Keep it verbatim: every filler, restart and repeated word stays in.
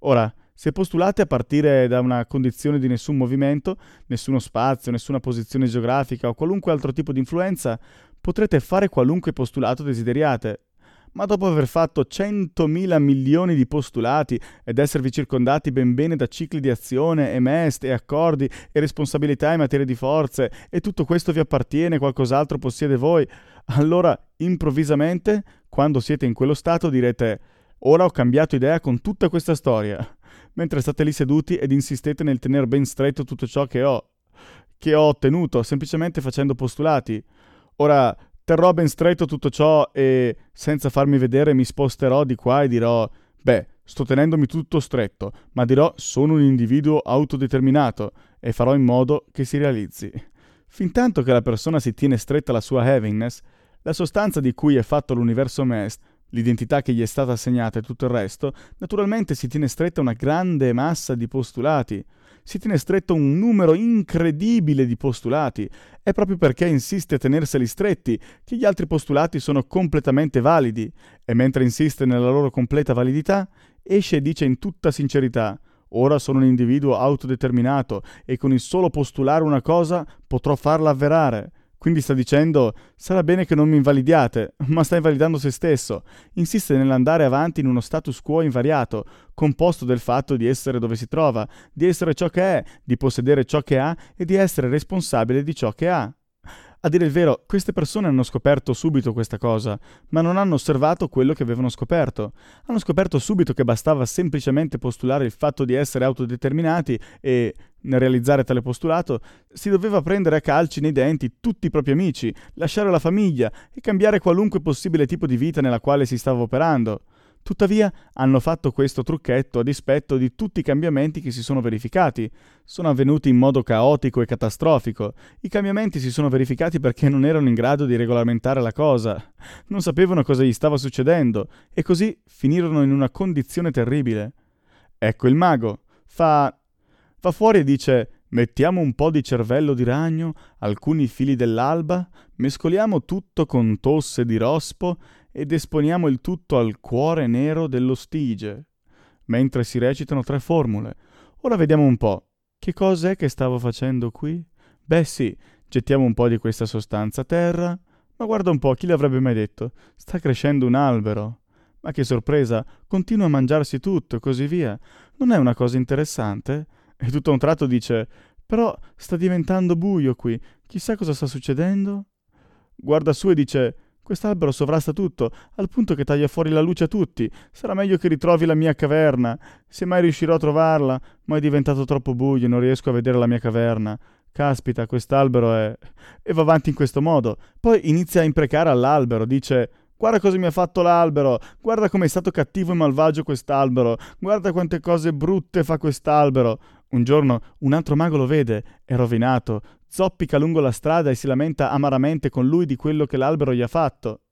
Ora, se postulate a partire da una condizione di nessun movimento, nessuno spazio, nessuna posizione geografica o qualunque altro tipo di influenza, potrete fare qualunque postulato desideriate. Ma dopo aver fatto centomila milioni di postulati ed esservi circondati ben bene da cicli di azione e mest e accordi e responsabilità in materia di forze, e tutto questo vi appartiene, qualcos'altro possiede voi, allora improvvisamente, quando siete in quello stato, direte: ora ho cambiato idea con tutta questa storia, mentre state lì seduti ed insistete nel tenere ben stretto tutto ciò che ho, che ho ottenuto semplicemente facendo postulati. Ora terrò ben stretto tutto ciò e, senza farmi vedere, mi sposterò di qua e dirò: beh, sto tenendomi tutto stretto, ma dirò: sono un individuo autodeterminato, e farò in modo che si realizzi. Fintanto che la persona si tiene stretta alla sua heaviness, la sostanza di cui è fatto l'universo mest, l'identità che gli è stata assegnata e tutto il resto, naturalmente si tiene stretta una grande massa di postulati. Si tiene stretto un numero incredibile di postulati. È proprio perché insiste a tenerseli stretti che gli altri postulati sono completamente validi, e mentre insiste nella loro completa validità, esce e dice in tutta sincerità: ora sono un individuo autodeterminato e con il solo postulare una cosa potrò farla avverare. Quindi sta dicendo: sarà bene che non mi invalidiate, ma sta invalidando se stesso. Insiste nell'andare avanti in uno status quo invariato, composto del fatto di essere dove si trova, di essere ciò che è, di possedere ciò che ha e di essere responsabile di ciò che ha. A dire il vero, queste persone hanno scoperto subito questa cosa, ma non hanno osservato quello che avevano scoperto. Hanno scoperto subito che bastava semplicemente postulare il fatto di essere autodeterminati e, nel realizzare tale postulato, si doveva prendere a calci nei denti tutti i propri amici, lasciare la famiglia e cambiare qualunque possibile tipo di vita nella quale si stava operando. Tuttavia, hanno fatto questo trucchetto a dispetto di tutti i cambiamenti che si sono verificati. Sono avvenuti in modo caotico e catastrofico. I cambiamenti si sono verificati perché non erano in grado di regolamentare la cosa. Non sapevano cosa gli stava succedendo, e così finirono in una condizione terribile. Ecco il mago. Fa... va fuori e dice: mettiamo un po' di cervello di ragno, alcuni fili dell'alba, mescoliamo tutto con tosse di rospo ed esponiamo il tutto al cuore nero dello stige, mentre si recitano tre formule. Ora vediamo un po'. Che cos'è che stavo facendo qui? Beh sì, gettiamo un po' di questa sostanza a terra. Ma guarda un po', chi l'avrebbe mai detto? Sta crescendo un albero. Ma che sorpresa, continua a mangiarsi tutto e così via. Non è una cosa interessante? E tutto a un tratto dice: però sta diventando buio qui, chissà cosa sta succedendo? Guarda su e dice: quest'albero sovrasta tutto, al punto che taglia fuori la luce a tutti. Sarà meglio che ritrovi la mia caverna. Se mai riuscirò a trovarla, ma è diventato troppo buio e non riesco a vedere la mia caverna. Caspita, quest'albero è... E va avanti in questo modo. Poi inizia a imprecare all'albero, dice: guarda cosa mi ha fatto l'albero, guarda come è stato cattivo e malvagio quest'albero, guarda quante cose brutte fa quest'albero. Un giorno un altro mago lo vede, è rovinato, zoppica lungo la strada e si lamenta amaramente con lui di quello che l'albero gli ha fatto.